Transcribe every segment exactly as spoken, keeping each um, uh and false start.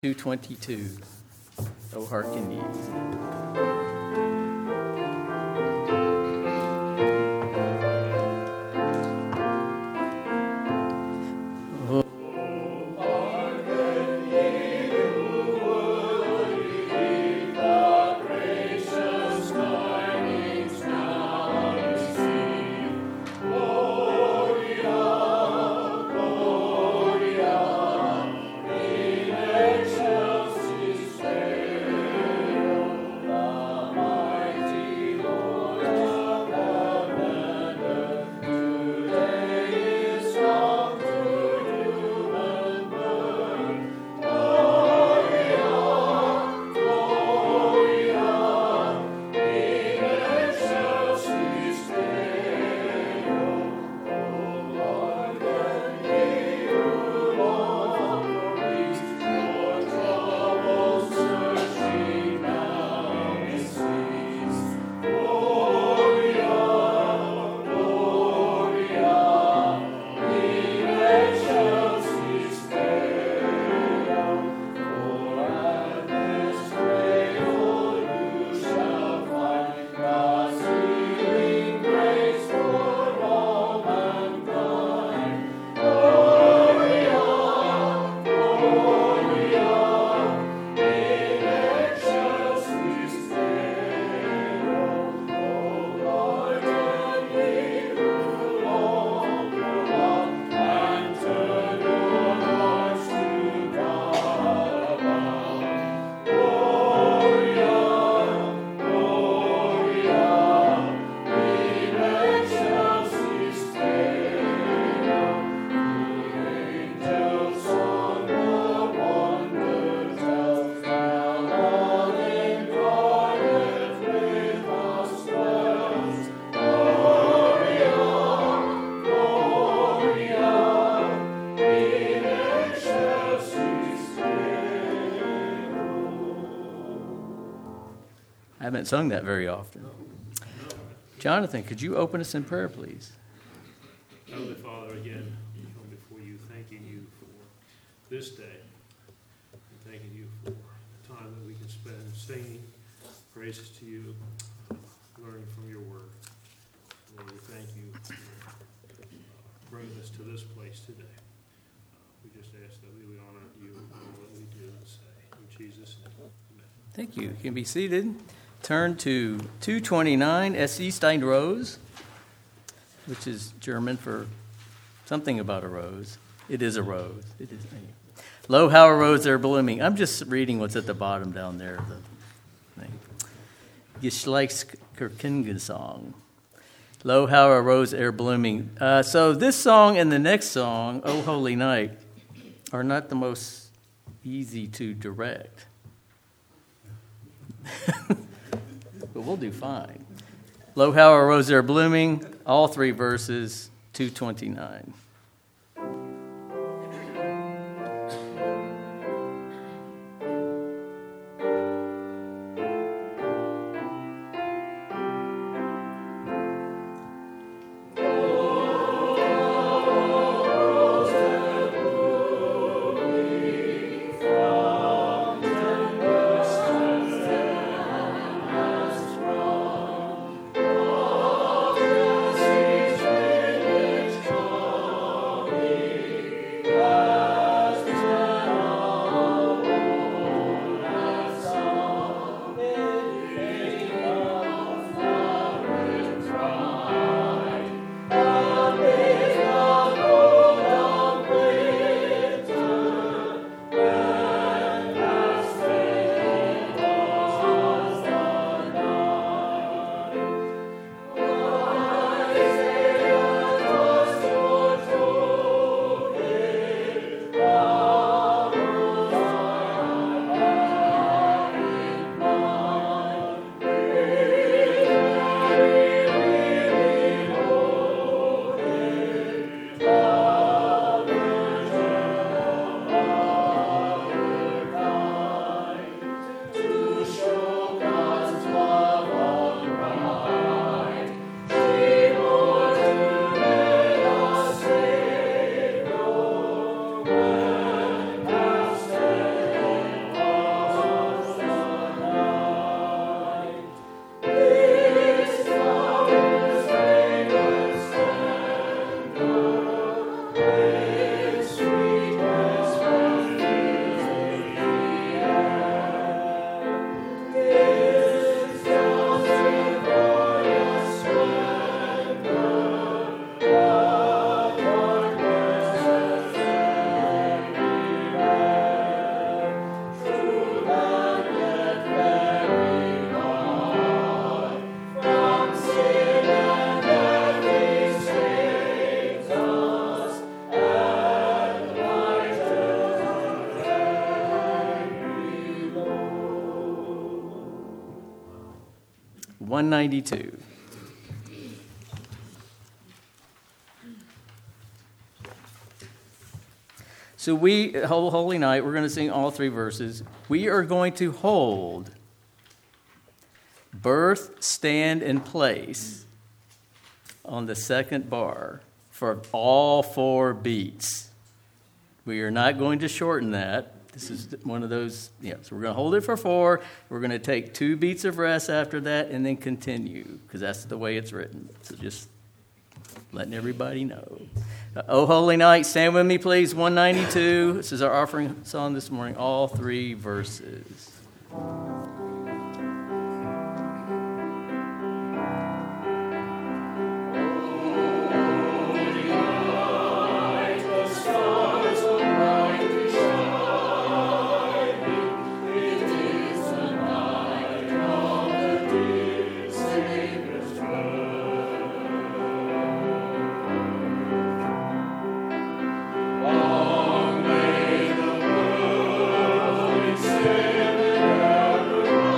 two twenty-two. O hearken ye. I haven't sung that very often. Jonathan, could you open us in prayer, please? Heavenly Father, again, we come before you, thanking you for this day, and thanking you for the time that we can spend singing praises to you, learning from your word. Lord, we thank you for uh, bringing us to this place today. Uh, we just ask that we would honor you in all that we do and say. In Jesus' name, amen. Thank you. You can be seated. Turn to two twenty-nine, Es ist ein Rose, which is German for something about a rose. It is a rose. It is. Lo, how a rose are blooming. I'm just reading what's at the bottom down there. The thing. Geschlechtsgesang. Lo, how a rose are blooming. Uh, so this song and the next song, O Holy Night, are not the most easy to direct. But we'll do fine. Lo, how a rose are blooming, all three verses, two twenty-nine. Oh one ninety-two. So we, Holy Night, we're going to sing all three verses. We are going to hold birth, stand, and place on the second bar for all four beats. We are not going to shorten that. This is one of those, yeah, so we're going to hold it for four. We're going to take two beats of rest after that and then continue, because that's the way it's written. So just letting everybody know. Uh, oh, Holy Night, stand with me, please. one ninety-two. This is our offering song this morning, all three verses. Long may the world stand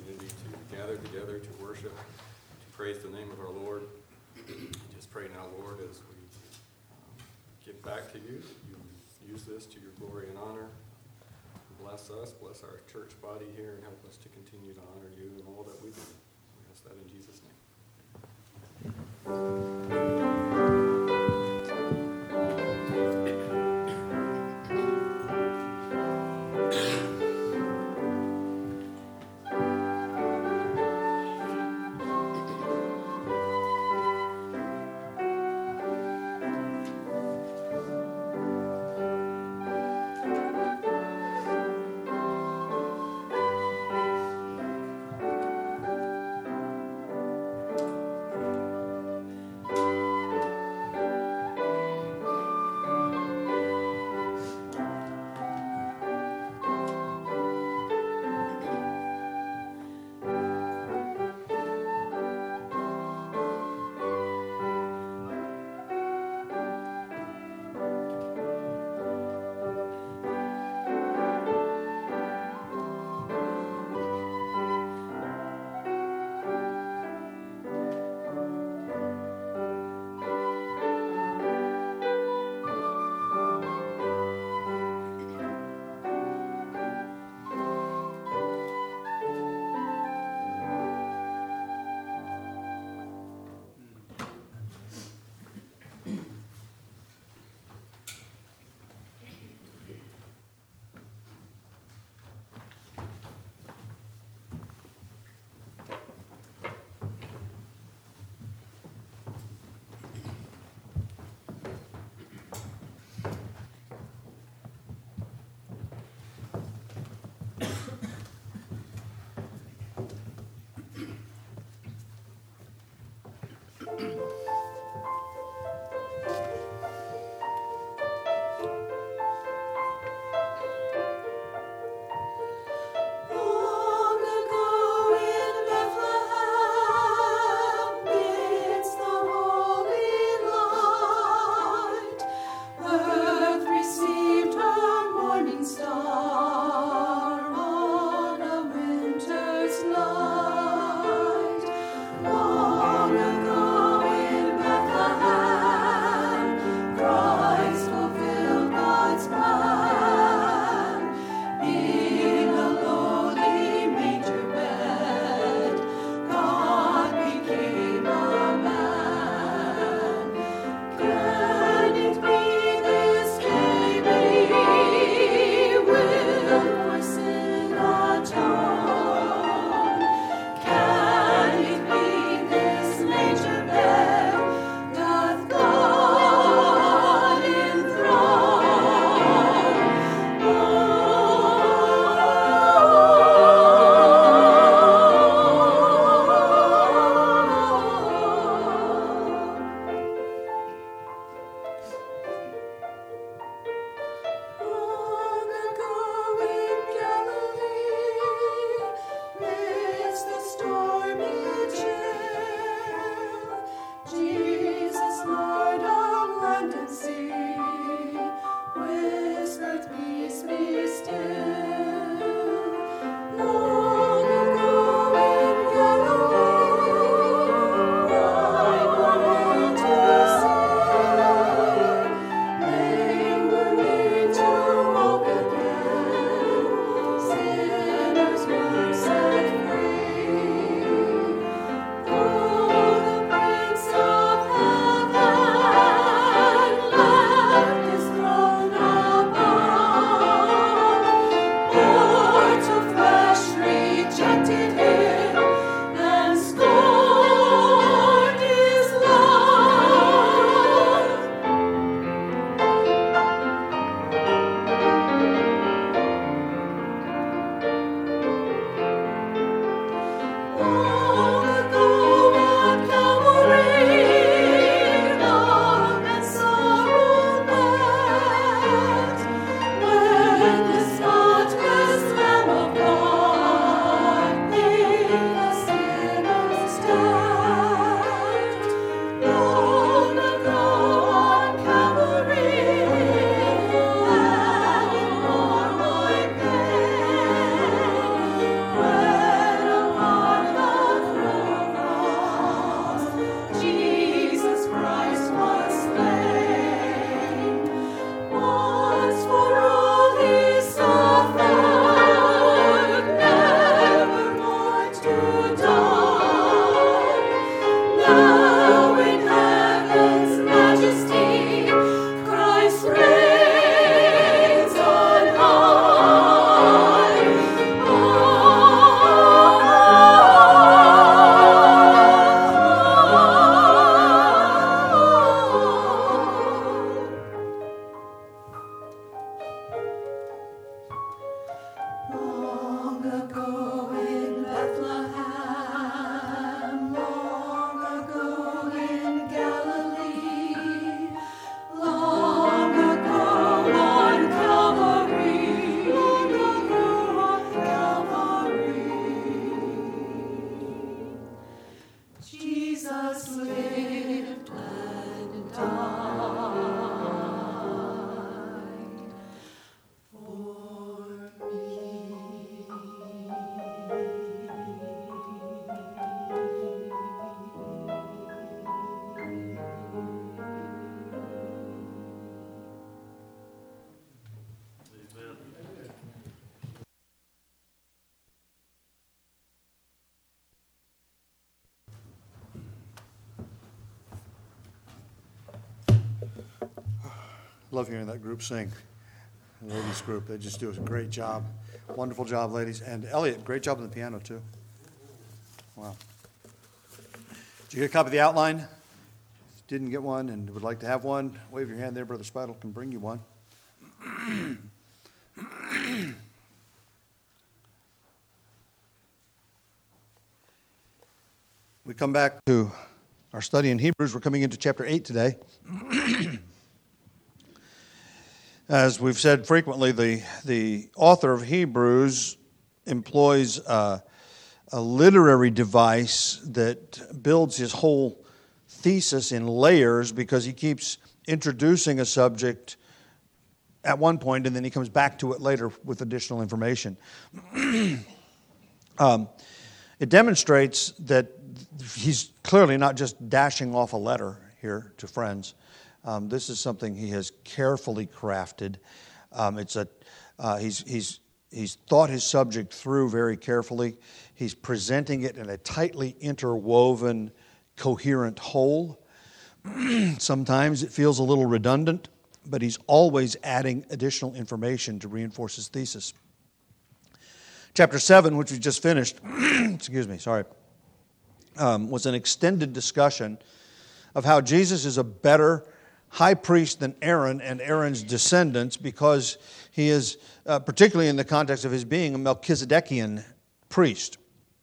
opportunity to gather together, to worship, to praise the name of our Lord. Just pray now, Lord, as we um, give back to you, you use this to your glory and honor. Bless us, bless our church body here, and help us to continue to honor you in all that we do. We ask that in Jesus' name. Long ago Love hearing that group sing. The ladies group, they just do a great job. Wonderful job, ladies. And Elliot, great job on the piano, too. Wow. Did you get a copy of the outline? If you didn't get one and would like to have one, wave your hand there. Brother Speidel can bring you one. We come back to our study in Hebrews. We're coming into chapter eight today. As we've said frequently, the, the author of Hebrews employs a, a literary device that builds his whole thesis in layers because he keeps introducing a subject at one point and then he comes back to it later with additional information. um, it demonstrates that he's clearly not just dashing off a letter here to friends. Um, this is something he has carefully crafted. Um, it's a uh, he's he's he's thought his subject through very carefully. He's presenting it in a tightly interwoven, coherent whole. Sometimes it feels a little redundant, but he's always adding additional information to reinforce his thesis. Chapter seven, which we just finished, excuse me, sorry, um, was an extended discussion of how Jesus is a better high priest than Aaron and Aaron's descendants because he is, uh, particularly in the context of his being a Melchizedekian priest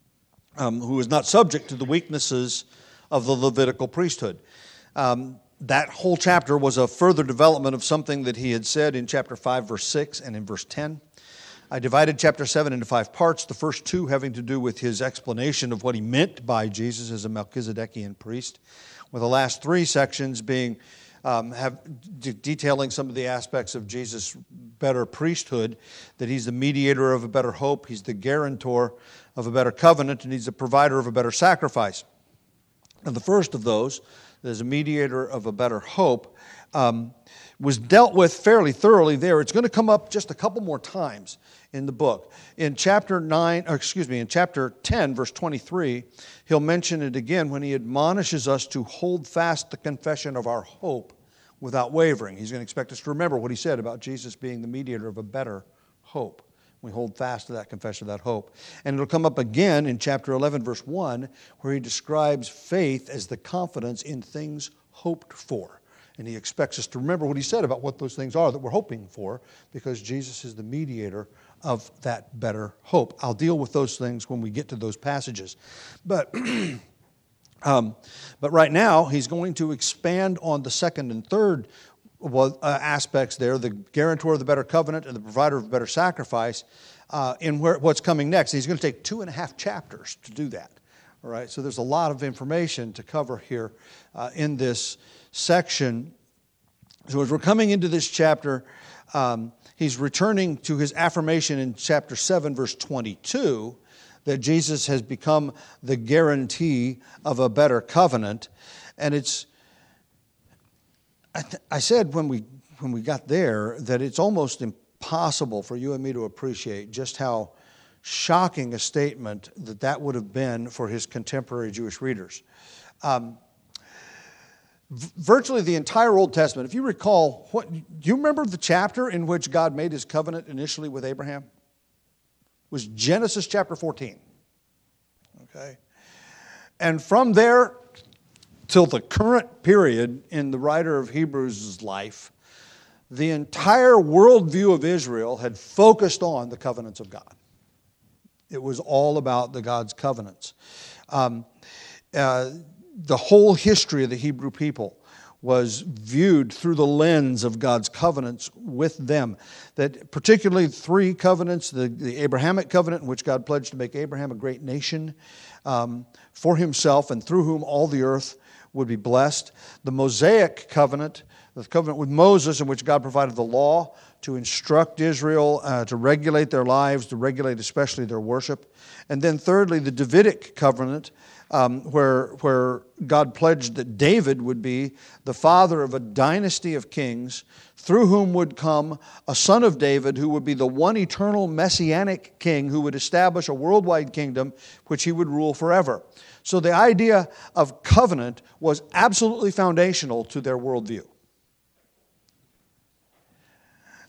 um, who is not subject to the weaknesses of the Levitical priesthood. Um, that whole chapter was a further development of something that he had said in chapter five, verse six, and in verse ten. I divided chapter seven into five parts, the first two having to do with his explanation of what he meant by Jesus as a Melchizedekian priest, with the last three sections being um, have de- detailing some of the aspects of Jesus' better priesthood, that he's the mediator of a better hope, he's the guarantor of a better covenant, and he's the provider of a better sacrifice. And the first of those, as a mediator of a better hope, um, was dealt with fairly thoroughly there. It's going to come up just a couple more times in the book. In chapter nine, or excuse me, in chapter ten, verse twenty-three, he'll mention it again when he admonishes us to hold fast the confession of our hope without wavering. He's going to expect us to remember what he said about Jesus being the mediator of a better hope. We hold fast to that confession of that hope. And it'll come up again in chapter eleven, verse one, where he describes faith as the confidence in things hoped for. And he expects us to remember what he said about what those things are that we're hoping for, because Jesus is the mediator of that better hope. I'll deal with those things when we get to those passages. But, um, but right now, he's going to expand on the second and third uh, aspects there, the guarantor of the better covenant and the provider of a better sacrifice, uh, in where, what's coming next. He's going to take two and a half chapters to do that. All right, so there's a lot of information to cover here uh, in this section. So as we're coming into this chapter, um, he's returning to his affirmation in chapter seven, verse twenty-two, that Jesus has become the guarantee of a better covenant. And it's, I, th- I said when we when we got there that it's almost impossible for you and me to appreciate just how shocking a statement that that would have been for his contemporary Jewish readers. Um, Virtually the entire Old Testament, if you recall, what, do you remember the chapter in which God made his covenant initially with Abraham? It was Genesis chapter fourteen. Okay? And from there till the current period in the writer of Hebrews' life, the entire worldview of Israel had focused on the covenants of God. It was all about the God's covenants. Um, uh, The whole history of the Hebrew people was viewed through the lens of God's covenants with them. That particularly three covenants, the, the Abrahamic covenant in which God pledged to make Abraham a great nation um, for himself and through whom all the earth would be blessed. The Mosaic covenant, the covenant with Moses in which God provided the law to instruct Israel, uh, to regulate their lives, to regulate especially their worship. And then thirdly, the Davidic covenant, Um, where, where God pledged that David would be the father of a dynasty of kings through whom would come a son of David who would be the one eternal messianic king who would establish a worldwide kingdom which he would rule forever. So the idea of covenant was absolutely foundational to their worldview.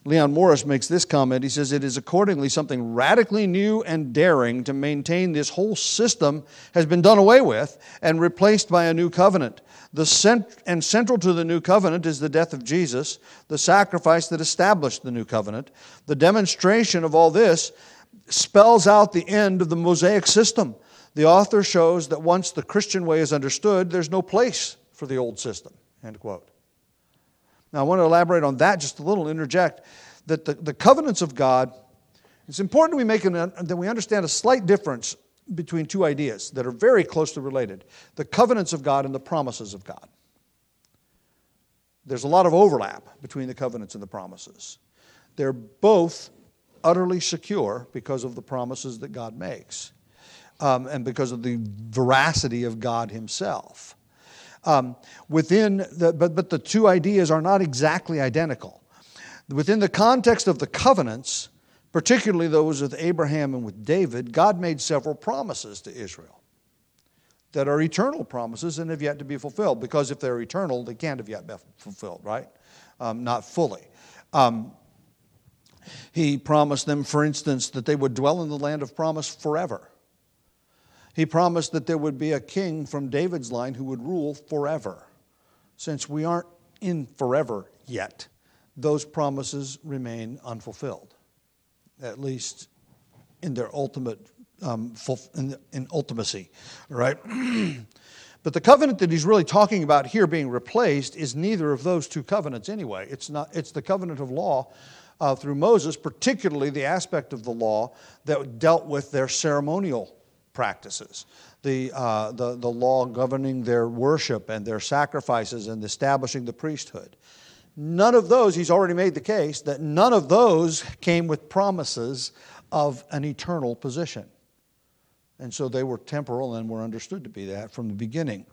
Leon Morris makes this comment. He says, it is accordingly something radically new and daring to maintain this whole system has been done away with and replaced by a new covenant. The cent- and central to the new covenant is the death of Jesus, the sacrifice that established the new covenant. The demonstration of all this spells out the end of the Mosaic system. The author shows that once the Christian way is understood, there's no place for the old system, end quote. Now, I want to elaborate on that just a little, interject that the, the covenants of God, it's important we make an, that we understand a slight difference between two ideas that are very closely related. The covenants of God and the promises of God. There's a lot of overlap between the covenants and the promises. They're both utterly secure because of the promises that God makes, um, and because of the veracity of God himself. Um, within the, but, but the two ideas are not exactly identical. Within the context of the covenants, particularly those with Abraham and with David, God made several promises to Israel that are eternal promises and have yet to be fulfilled. Because if they're eternal, they can't have yet been fulfilled, right? Um, not fully. Um, he promised them, for instance, that they would dwell in the land of promise forever. He promised that there would be a king from David's line who would rule forever. Since we aren't in forever yet, those promises remain unfulfilled, at least in their ultimate, um, in, in ultimacy, right? But the covenant that he's really talking about here being replaced is neither of those two covenants anyway. It's not. It's the covenant of law uh, through Moses, particularly the aspect of the law that dealt with their ceremonial practices, the, uh, the, the law governing their worship and their sacrifices and establishing the priesthood. None of those, he's already made the case, that none of those came with promises of an eternal position. And so they were temporal and were understood to be that from the beginning.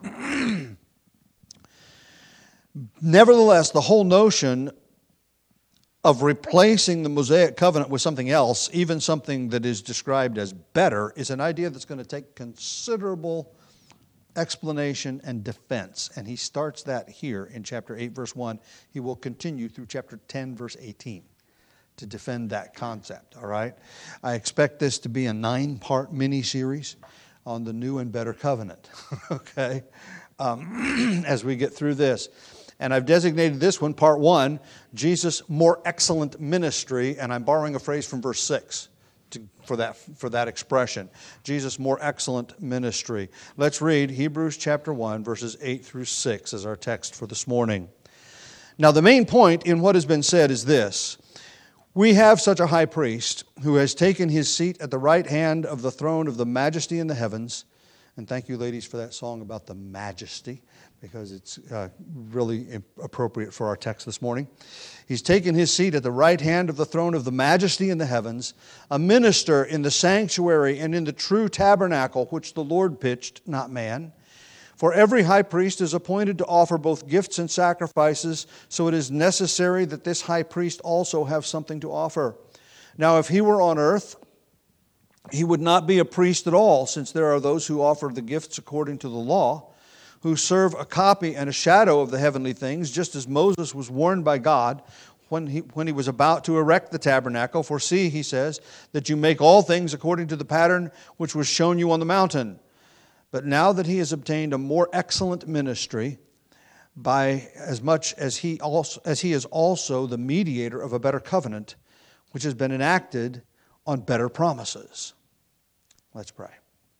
Nevertheless, the whole notion of replacing the Mosaic covenant with something else, even something that is described as better, is an idea that's going to take considerable explanation and defense. And he starts that here in chapter eight, verse one. He will continue through chapter ten, verse eighteen to defend that concept, all right? I expect this to be a nine-part mini-series on the new and better covenant, okay, um, as we get through this. And I've designated this one, part one, Jesus' more excellent ministry, and I'm borrowing a phrase from verse six to, for that, for that expression. Jesus' more excellent ministry. Let's read Hebrews chapter one, verses eight through six as our text for this morning. Now, the main point in what has been said is this. We have such a high priest who has taken his seat at the right hand of the throne of the majesty in the heavens. And thank you, ladies, for that song about the majesty, because it's uh, really appropriate for our text this morning. He's taken his seat at the right hand of the throne of the majesty in the heavens, a minister in the sanctuary and in the true tabernacle which the Lord pitched, not man. For every high priest is appointed to offer both gifts and sacrifices, so it is necessary that this high priest also have something to offer. Now, if he were on earth, he would not be a priest at all, since there are those who offer the gifts according to the law, who serve a copy and a shadow of the heavenly things, just as Moses was warned by God when he, when he was about to erect the tabernacle. For see, he says, that you make all things according to the pattern which was shown you on the mountain. But now that he has obtained a more excellent ministry, by as much as he also as he is also the mediator of a better covenant, which has been enacted on better promises. Let's pray.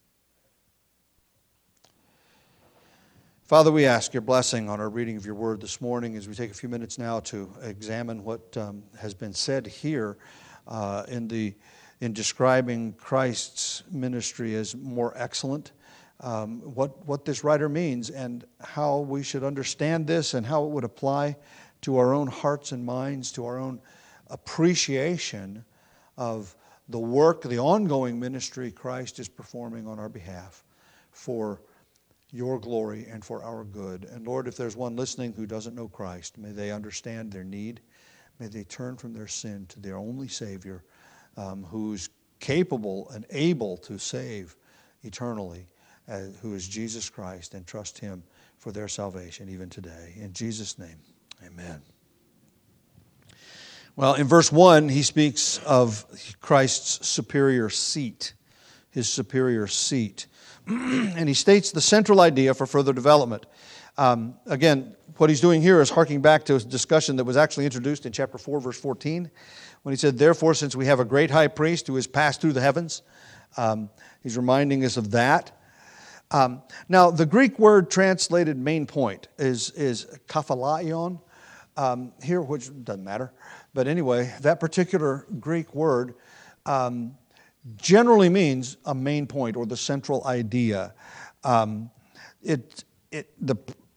Father, we ask your blessing on our reading of your word this morning as we take a few minutes now to examine what um, has been said here uh, in the in describing Christ's ministry as more excellent. Um, what, what this writer means and how we should understand this and how it would apply to our own hearts and minds, to our own appreciation of the work, the ongoing ministry Christ is performing on our behalf for your glory and for our good. And Lord, if there's one listening who doesn't know Christ, may they understand their need. May they turn from their sin to their only Savior, um, who's capable and able to save eternally, uh, who is Jesus Christ, and trust him for their salvation even today. In Jesus' name, amen. Well, in verse one, he speaks of Christ's superior seat, his superior seat. And he states the central idea for further development. Um, again, what he's doing here is harking back to a discussion that was actually introduced in chapter four, verse fourteen, when he said, therefore, since we have a great high priest who has passed through the heavens, um, he's reminding us of that. Um, now, the Greek word translated main point is, is kaphalaion, um, here, which doesn't matter. But anyway, that particular Greek word um, generally means a main point or the central idea. Um, it, it, the,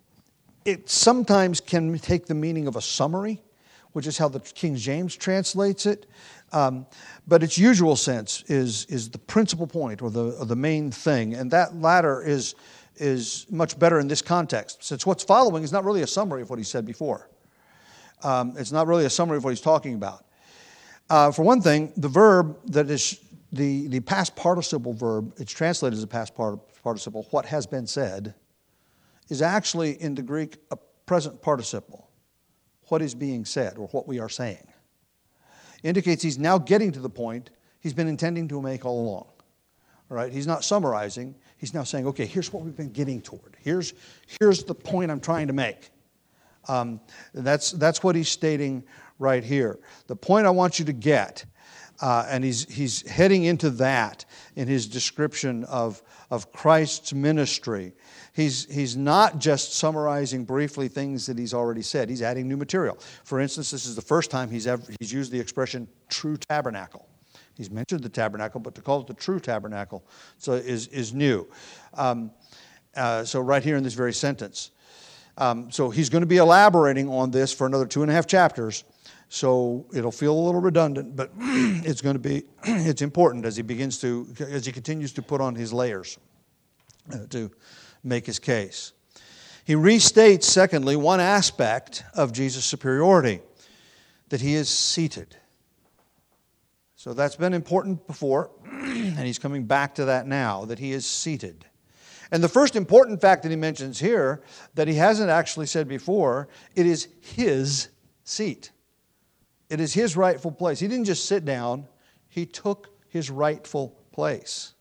it sometimes can take the meaning of a summary, which is how the King James translates it. Um, but its usual sense is, is the principal point or the, or the main thing. And that latter is, is much better in this context, since what's following is not really a summary of what he said before. Um, it's not really a summary of what he's talking about. Uh, for one thing, the verb that is the, the past participle verb, it's translated as a past part, participle, what has been said, is actually in the Greek a present participle. What is being said or what we are saying. Indicates he's now getting to the point he's been intending to make all along. All right? He's not summarizing. He's now saying, okay, here's what we've been getting toward. Here's, here's the point I'm trying to make. Um, that's, that's what he's stating right here. The point I want you to get, uh, and he's, he's heading into that in his description of, of Christ's ministry. He's, he's not just summarizing briefly things that he's already said. He's adding new material. For instance, this is the first time he's ever he's used the expression true tabernacle. He's mentioned the tabernacle, but to call it the true tabernacle so is, is new. Um, uh, so right here in this very sentence. Um, so he's going to be elaborating on this for another two and a half chapters. So it'll feel a little redundant, but it's going to be it's important as he begins to as he continues to put on his layers uh, to make his case. He restates, secondly, one aspect of Jesus' superiority, that he is seated. So that's been important before, and he's coming back to that now, that he is seated. And the first important fact that he mentions here, that he hasn't actually said before, it is his seat. It is his rightful place. He didn't just sit down, he took his rightful place.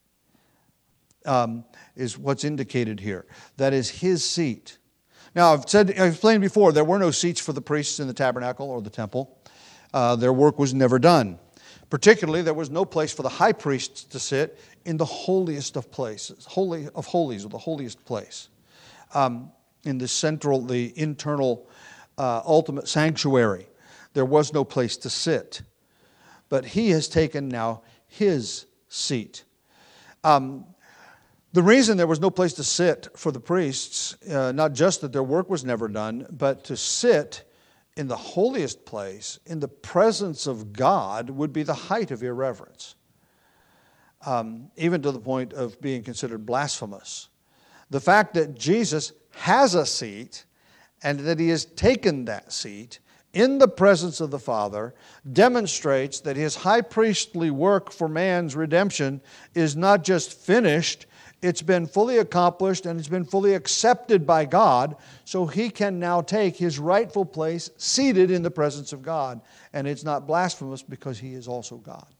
Um, is what's indicated here. That is his seat. Now, I've said, I've explained before, there were no seats for the priests in the tabernacle or the temple. Uh, their work was never done. Particularly, there was no place for the high priests to sit in the holiest of places, holy of holies, or the holiest place, um, in the central, the internal, uh, ultimate sanctuary. There was no place to sit. But he has taken now his seat. Um, The reason there was no place to sit for the priests, uh, not just that their work was never done, but to sit in the holiest place, in the presence of God, would be the height of irreverence, um, even to the point of being considered blasphemous. The fact that Jesus has a seat and that he has taken that seat in the presence of the Father demonstrates that his high priestly work for man's redemption is not just finished, it's been fully accomplished and it's been fully accepted by God, so he can now take his rightful place seated in the presence of God. And it's not blasphemous because he is also God.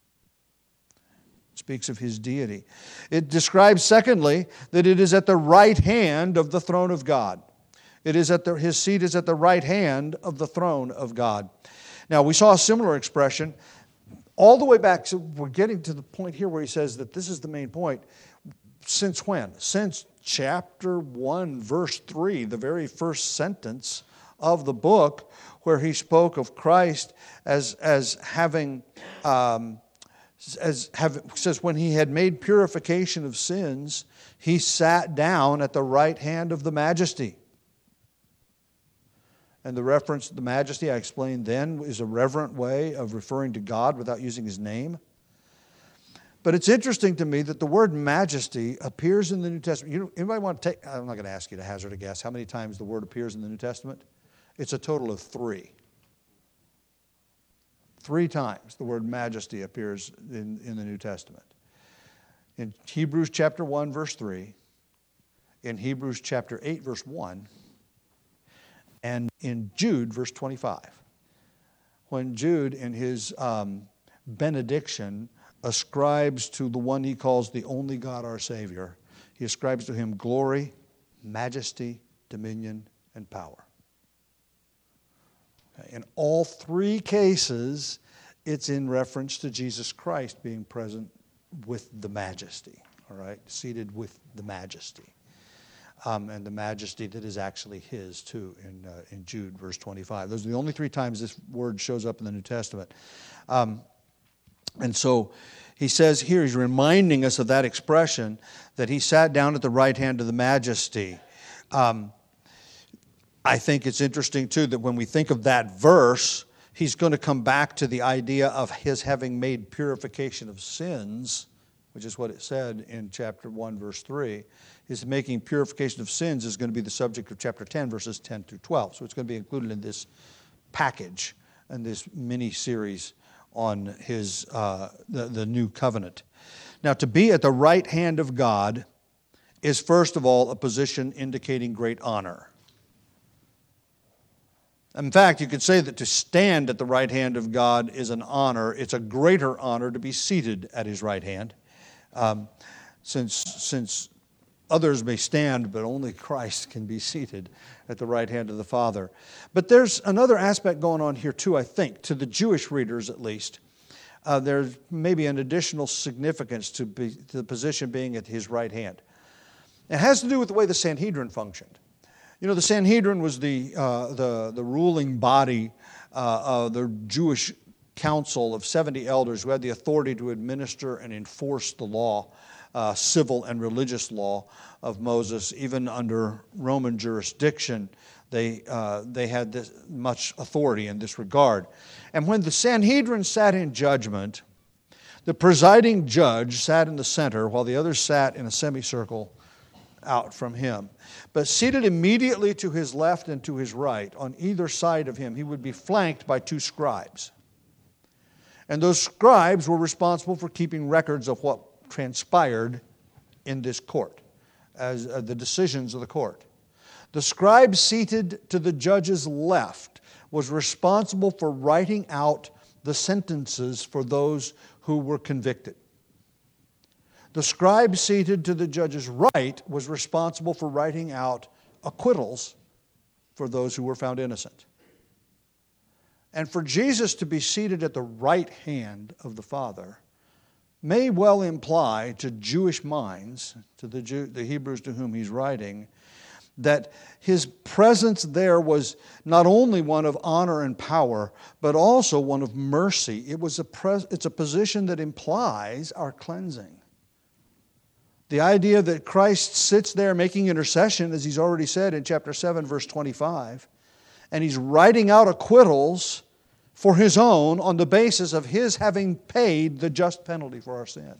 It speaks of his deity. It describes, secondly, that it is at the right hand of the throne of God. It is at the, his seat is at the right hand of the throne of God. Now, we saw a similar expression all the way back. So we're getting to the point here where he says that this is the main point. Since when? Since chapter one, verse three, the very first sentence of the book, where he spoke of Christ as, as having, um, as have, says, when he had made purification of sins, he sat down at the right hand of the majesty. And the reference to the majesty, I explained then, is a reverent way of referring to God without using his name. But it's interesting to me that the word majesty appears in the New Testament. You know, anybody want to take, I'm not going to ask you to hazard a guess, how many times the word appears in the New Testament? It's a total of three. Three times the word majesty appears in, in the New Testament. In Hebrews chapter one, verse three, in Hebrews chapter eight, verse one, and in Jude, verse twenty-five. when Jude, in his um, benediction, ascribes to the one he calls the only God, our Savior, he ascribes to him glory, majesty, dominion, and power. In all three cases, it's in reference to Jesus Christ being present with the majesty, all right, seated with the majesty. Um, and the majesty that is actually his, too, in, uh, in Jude, verse twenty-five. Those are the only three times this word shows up in the New Testament. Um, and so he says here, he's reminding us of that expression, that he sat down at the right hand of the majesty. Um, I think it's interesting, too, that when we think of that verse, he's going to come back to the idea of his having made purification of sins, which is what it said in chapter one, verse three. His making purification of sins is going to be the subject of chapter ten, verses ten through twelve. So it's going to be included in this package and this mini-series on his uh, the, the new covenant. Now, to be at the right hand of God is, first of all, a position indicating great honor. In fact, you could say that to stand at the right hand of God is an honor. It's a greater honor to be seated at his right hand. Um, since, since others may stand, but only Christ can be seated at the right hand of the Father. But there's another aspect going on here too, I think, to the Jewish readers at least. Uh, there's maybe an additional significance to, be, to the position being at his right hand. It has to do with the way the Sanhedrin functioned. You know, the Sanhedrin was the, uh, the, the ruling body uh, of the Jewish council of seventy elders who had the authority to administer and enforce the law, uh, civil and religious law of Moses. Even under Roman jurisdiction, they, uh, they had this much authority in this regard. And when the Sanhedrin sat in judgment, the presiding judge sat in the center while the others sat in a semicircle out from him. But seated immediately to his left and to his right, on either side of him, he would be flanked by two scribes. And those scribes were responsible for keeping records of what transpired in this court, as uh, the decisions of the court. The scribe seated to the judge's left was responsible for writing out the sentences for those who were convicted. The scribe seated to the judge's right was responsible for writing out acquittals for those who were found innocent. And for Jesus to be seated at the right hand of the Father may well imply to Jewish minds, to the, Jew, the Hebrews to whom he's writing, that his presence there was not only one of honor and power, but also one of mercy. It was a pres- it's a position that implies our cleansing. The idea that Christ sits there making intercession, as he's already said in chapter seven, verse twenty-five, and he's writing out acquittals for his own on the basis of his having paid the just penalty for our sin.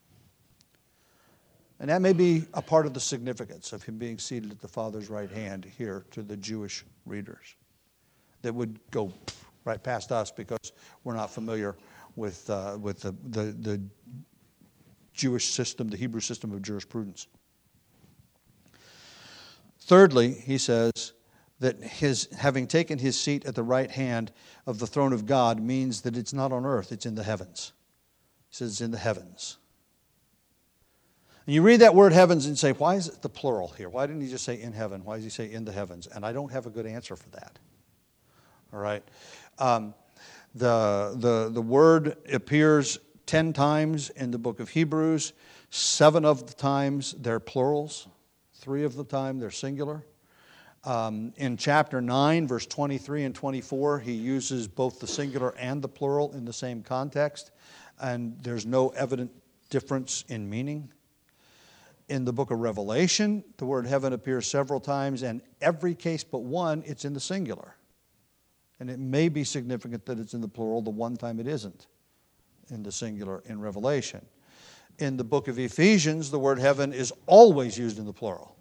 And that may be a part of the significance of him being seated at the Father's right hand here to the Jewish readers that would go right past us because we're not familiar with, uh, with the, the, the Jewish system, the Hebrew system of jurisprudence. Thirdly, he says that his having taken his seat at the right hand of the throne of God means that it's not on earth, it's in the heavens. He says it's in the heavens. And you read that word heavens and say, why is it the plural here? Why didn't he just say in heaven? Why does he say in the heavens? And I don't have a good answer for that. All right. Um, the, the, the word appears ten times in the book of Hebrews. Seven of the times they're plurals. Three of the time they're singular. Um, in chapter nine, verse twenty-three and twenty-four, he uses both the singular and the plural in the same context. And there's no evident difference in meaning. In the book of Revelation, the word heaven appears several times, and every case but one, it's in the singular. And it may be significant that it's in the plural the one time it isn't in the singular in Revelation. In the book of Ephesians, the word heaven is always used in the plural.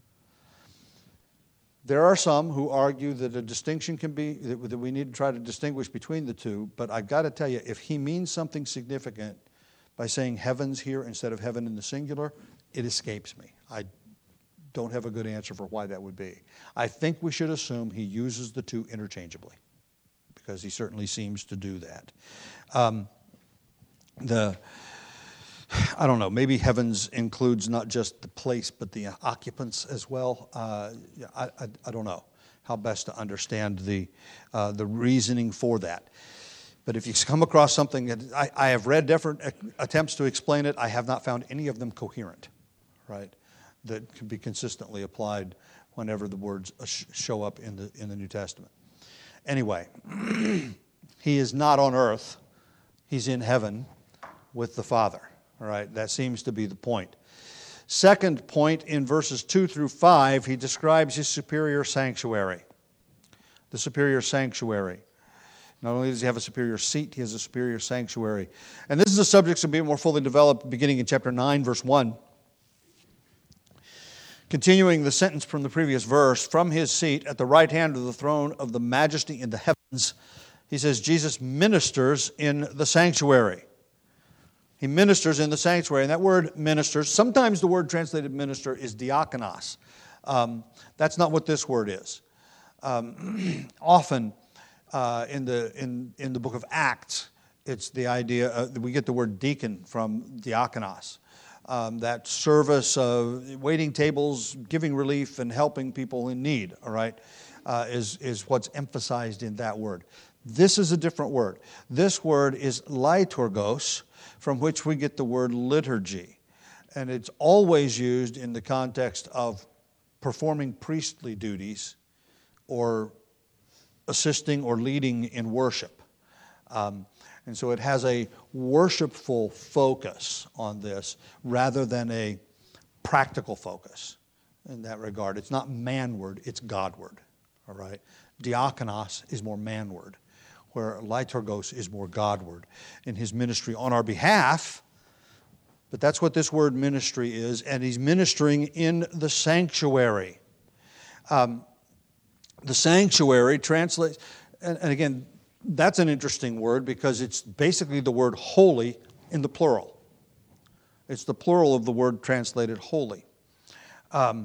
There are some who argue that a distinction can be, that we need to try to distinguish between the two, but I've got to tell you, if he means something significant by saying heavens here instead of heaven in the singular, it escapes me. I don't have a good answer for why that would be. I think we should assume he uses the two interchangeably because he certainly seems to do that. Um, the I don't know, maybe heavens includes not just the place but the occupants as well. Uh, I, I, I don't know how best to understand the, uh, the reasoning for that. But if you come across something that I, I have read different attempts to explain it, I have not found any of them coherent, right, that can be consistently applied whenever the words show up in the, in the New Testament. Anyway, he is not on earth. He's in heaven with the Father. All right, that seems to be the point. Second point, in verses two through five, he describes his superior sanctuary. The superior sanctuary. Not only does he have a superior seat, he has a superior sanctuary. And this is a subject that will be more fully developed beginning in chapter nine, verse one. Continuing the sentence from the previous verse, from his seat at the right hand of the throne of the majesty in the heavens, he says Jesus ministers in the sanctuary. He ministers in the sanctuary. And that word ministers, sometimes the word translated minister is diakonos. Um, that's not what this word is. Um, often uh, in the in, in the book of Acts, it's the idea, uh, we get the word deacon from diakonos. Um, that service of waiting tables, giving relief, and helping people in need, all right, uh, is, is what's emphasized in that word. This is a different word. This word is liturgos, from which we get the word liturgy. And it's always used in the context of performing priestly duties or assisting or leading in worship. Um, and so it has a worshipful focus on this rather than a practical focus in that regard. It's not manward, it's Godward. All right? Diakonos is more manward, where liturgos is more Godward in his ministry on our behalf. But that's what this word ministry is, and he's ministering in the sanctuary. Um, the sanctuary translates, and, and again, that's an interesting word because it's basically the word holy in the plural. It's the plural of the word translated holy. Um,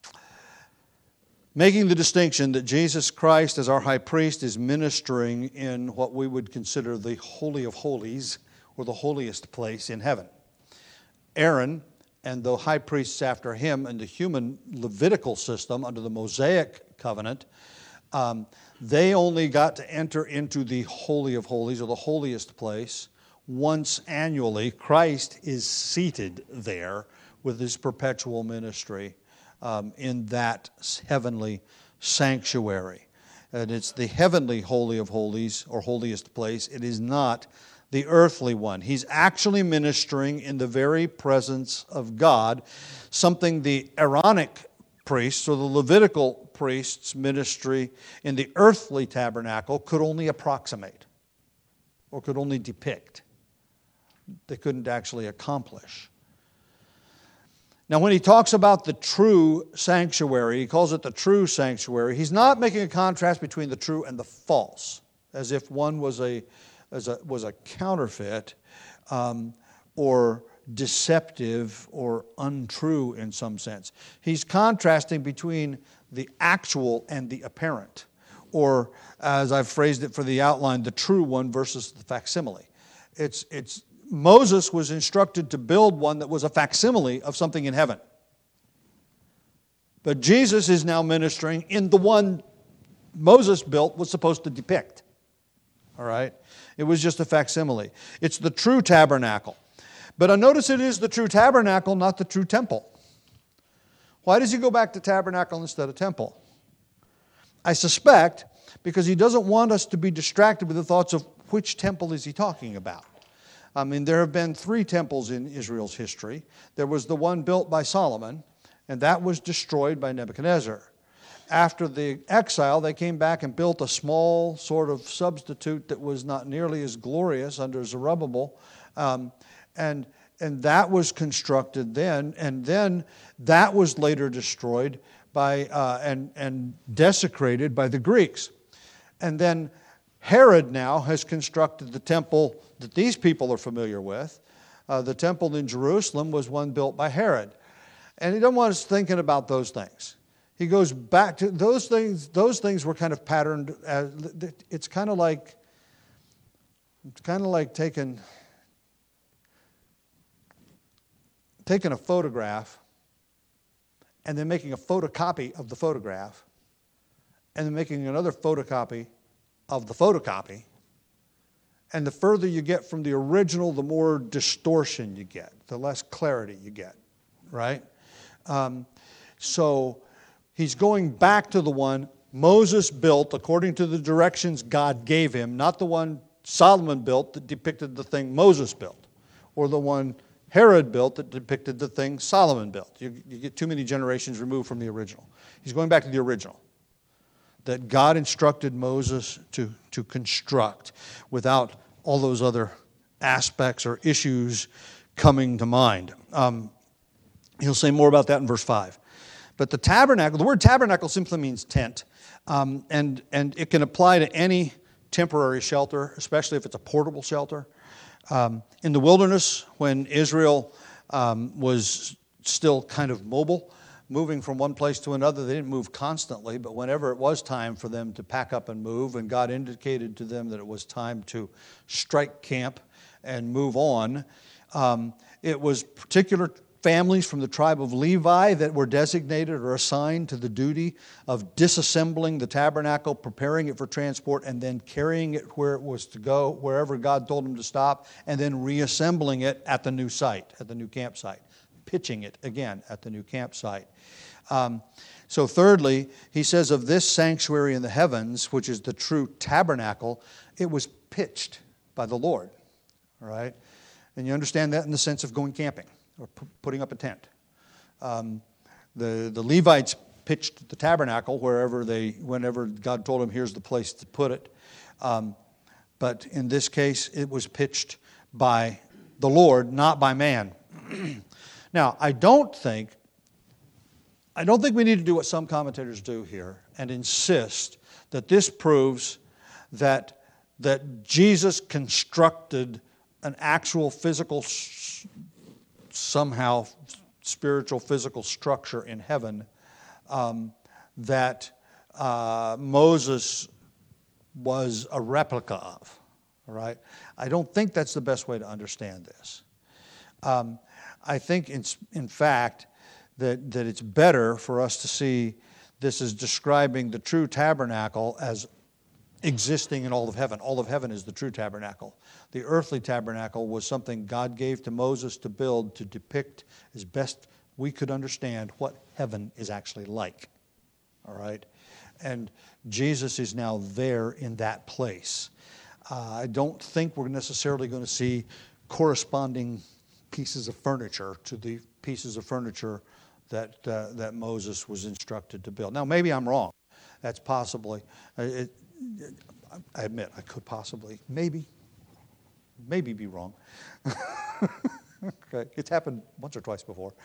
Making the distinction that Jesus Christ, as our high priest, is ministering in what we would consider the Holy of Holies, or the holiest place in heaven. Aaron and the high priests after him in the human Levitical system under the Mosaic covenant, um, they only got to enter into the Holy of Holies, or the holiest place, once annually. Christ is seated there with his perpetual ministry Um, in that heavenly sanctuary. And it's the heavenly Holy of Holies, or holiest place. It is not the earthly one. He's actually ministering in the very presence of God, something the Aaronic priests, or the Levitical priests' ministry in the earthly tabernacle could only approximate, or could only depict. They couldn't actually accomplish. Now, when he talks about the true sanctuary, he calls it the true sanctuary, he's not making a contrast between the true and the false, as if one was a, as a, was a counterfeit um, or deceptive or untrue in some sense. He's contrasting between the actual and the apparent, or as I've phrased it for the outline, the true one versus the facsimile. It's, it's Moses was instructed to build one that was a facsimile of something in heaven. But Jesus is now ministering in the one Moses built was supposed to depict. All right? It was just a facsimile. It's the true tabernacle. But I notice it is the true tabernacle, not the true temple. Why does he go back to tabernacle instead of temple? I suspect because he doesn't want us to be distracted with the thoughts of which temple is he talking about. I mean, there have been three temples in Israel's history. There was the one built by Solomon, and that was destroyed by Nebuchadnezzar. After the exile, they came back and built a small sort of substitute that was not nearly as glorious under Zerubbabel. Um, and, and that was constructed then, and then that was later destroyed by uh, and, and desecrated by the Greeks. And then Herod now has constructed the temple that these people are familiar with. Uh, the temple in Jerusalem was one built by Herod. And he doesn't want us thinking about those things. He goes back to those things. Those things were kind of patterned. As, it's kind of like it's kind of like taking taking a photograph and then making a photocopy of the photograph, and then making another photocopy of the photocopy. And the further you get from the original, the more distortion you get, the less clarity you get, right? Um, so he's going back to the one Moses built according to the directions God gave him, not the one Solomon built that depicted the thing Moses built, or the one Herod built that depicted the thing Solomon built. You, you get too many generations removed from the original. He's going back to the original that God instructed Moses to, to construct without all those other aspects or issues coming to mind. Um, he'll say more about that in verse five. But the tabernacle, the word tabernacle simply means tent, um, and, and it can apply to any temporary shelter, especially if it's a portable shelter. Um, in the wilderness, when Israel um, was still kind of mobile, moving from one place to another, they didn't move constantly, but whenever it was time for them to pack up and move, and God indicated to them that it was time to strike camp and move on, um, it was particular families from the tribe of Levi that were designated or assigned to the duty of disassembling the tabernacle, preparing it for transport, and then carrying it where it was to go, wherever God told them to stop, and then reassembling it at the new site, at the new campsite, pitching it again at the new campsite. Um, so thirdly, he says of this sanctuary in the heavens, which is the true tabernacle, it was pitched by the Lord. All right? And you understand that in the sense of going camping or p- putting up a tent. Um, the, the Levites pitched the tabernacle wherever they, whenever God told them, here's the place to put it. Um, but in this case, it was pitched by the Lord, not by man. Now, I don't think, I don't think we need to do what some commentators do here and insist that this proves that, that Jesus constructed an actual physical, somehow spiritual physical structure in heaven um, that uh, Moses was a replica of. All right? I don't think that's the best way to understand this. Um, I think, in, in fact, that, that it's better for us to see this as describing the true tabernacle as existing in all of heaven. All of heaven is the true tabernacle. The earthly tabernacle was something God gave to Moses to build to depict as best we could understand what heaven is actually like. All right? And Jesus is now there in that place. Uh, I don't think we're necessarily going to see corresponding pieces of furniture to the pieces of furniture that uh, that Moses was instructed to build. Now, maybe I'm wrong. That's possibly, uh, it, I admit, I could possibly, maybe, maybe be wrong. Okay, it's happened once or twice before.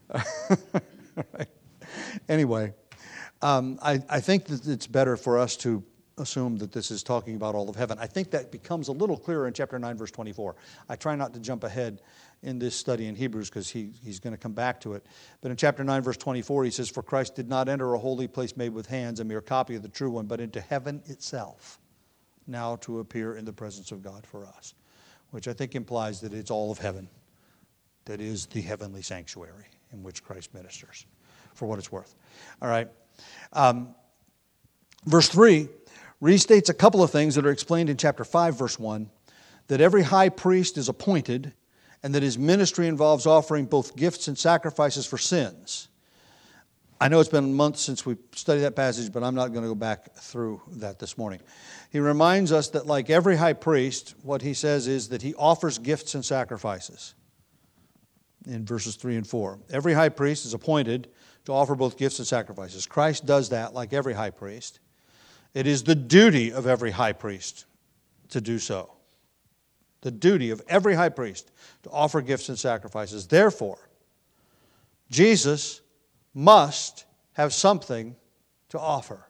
Right. Anyway, um, I, I think that it's better for us to assume that this is talking about all of heaven. I think that becomes a little clearer in chapter nine, verse twenty-four. I try not to jump ahead in this study in Hebrews because he, he's going to come back to it. But in chapter nine, verse twenty-four, he says, "For Christ did not enter a holy place made with hands, a mere copy of the true one, but into heaven itself, now to appear in the presence of God for us." Which I think implies that it's all of heaven that is the heavenly sanctuary in which Christ ministers, for what it's worth. All right. Um, verse three restates a couple of things that are explained in chapter five, verse one, that every high priest is appointed and that his ministry involves offering both gifts and sacrifices for sins. I know it's been months since we studied that passage, but I'm not going to go back through that this morning. He reminds us that like every high priest, what he says is that he offers gifts and sacrifices in verses three and four. Every high priest is appointed to offer both gifts and sacrifices. Christ does that like every high priest. It is the duty of every high priest to do so. The duty of every high priest to offer gifts and sacrifices. Therefore, Jesus must have something to offer.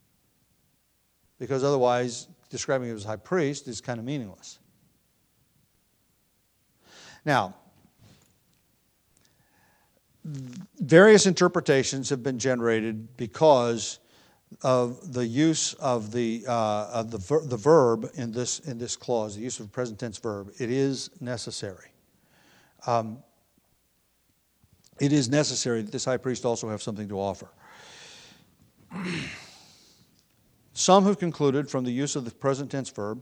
Because otherwise, describing him as high priest is kind of meaningless. Now, various interpretations have been generated because of the use of the uh, of the, ver- the verb in this in this clause, the use of a present tense verb. It is necessary. Um, it is necessary that this high priest also have something to offer. Some have concluded from the use of the present tense verb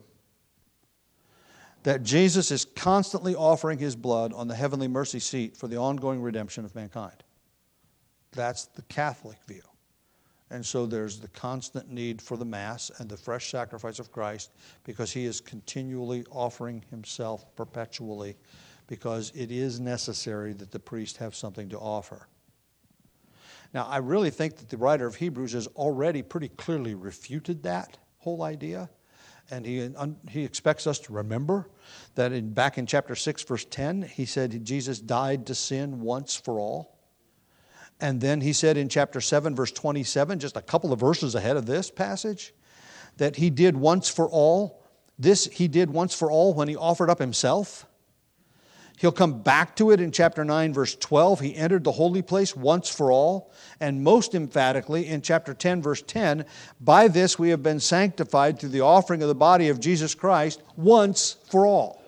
that Jesus is constantly offering his blood on the heavenly mercy seat for the ongoing redemption of mankind. That's the Catholic view. And so there's the constant need for the Mass and the fresh sacrifice of Christ because he is continually offering himself perpetually because it is necessary that the priest have something to offer. Now, I really think that the writer of Hebrews has already pretty clearly refuted that whole idea. And he, he expects us to remember that in, back in chapter six, verse ten, he said Jesus died to sin once for all. And then he said in chapter seven, verse twenty-seven, just a couple of verses ahead of this passage, that he did once for all. This he did once for all when he offered up himself. He'll come back to it in chapter nine, verse twelve. He entered the holy place once for all. And most emphatically in chapter ten, verse ten, by this we have been sanctified through the offering of the body of Jesus Christ once for all.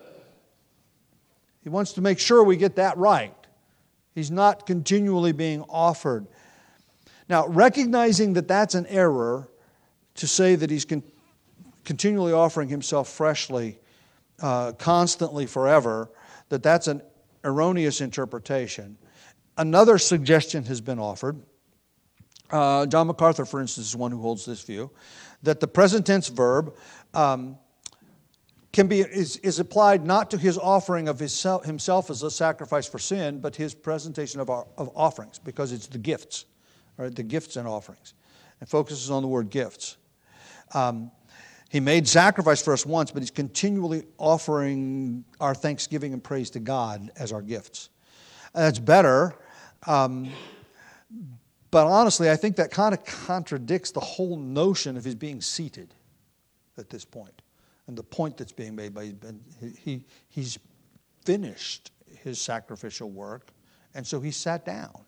He wants to make sure we get that right. He's not continually being offered. Now, recognizing that that's an error to say that he's con- continually offering himself freshly, uh, constantly, forever, that that's an erroneous interpretation. Another suggestion has been offered. Uh, John MacArthur, for instance, is one who holds this view, that the present tense verb um, can be is, is applied not to his offering of his self, himself as a sacrifice for sin, but his presentation of, our, of offerings, because it's the gifts, right? The gifts and offerings. It focuses on the word gifts. Um, He made sacrifice for us once, but he's continually offering our thanksgiving and praise to God as our gifts. And that's better. Um, but honestly, I think that kind of contradicts the whole notion of his being seated at this point. And the point that's being made by he, he's finished his sacrificial work, and so he sat down.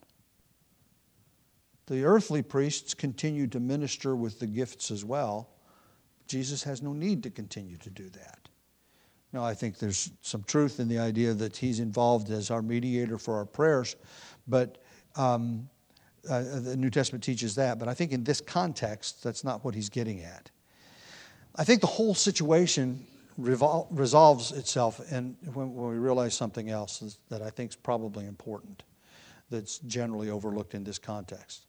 The earthly priests continued to minister with the gifts as well. Jesus has no need to continue to do that. Now, I think there's some truth in the idea that he's involved as our mediator for our prayers, but um, uh, the New Testament teaches that. But I think in this context, that's not what he's getting at. I think the whole situation revol- resolves itself in, when, when we realize something else that I think is probably important, that's generally overlooked in this context.